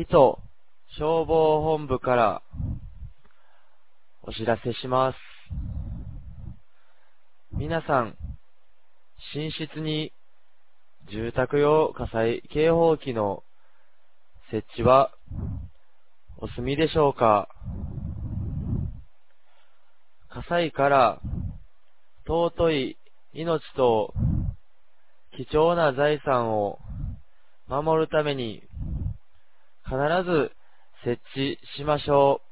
水戸消防本部からお知らせします。皆さん、寝室に住宅用火災警報器の設置はお済みでしょうか？火災から尊い命と貴重な財産を守るために必ず設置しましょう。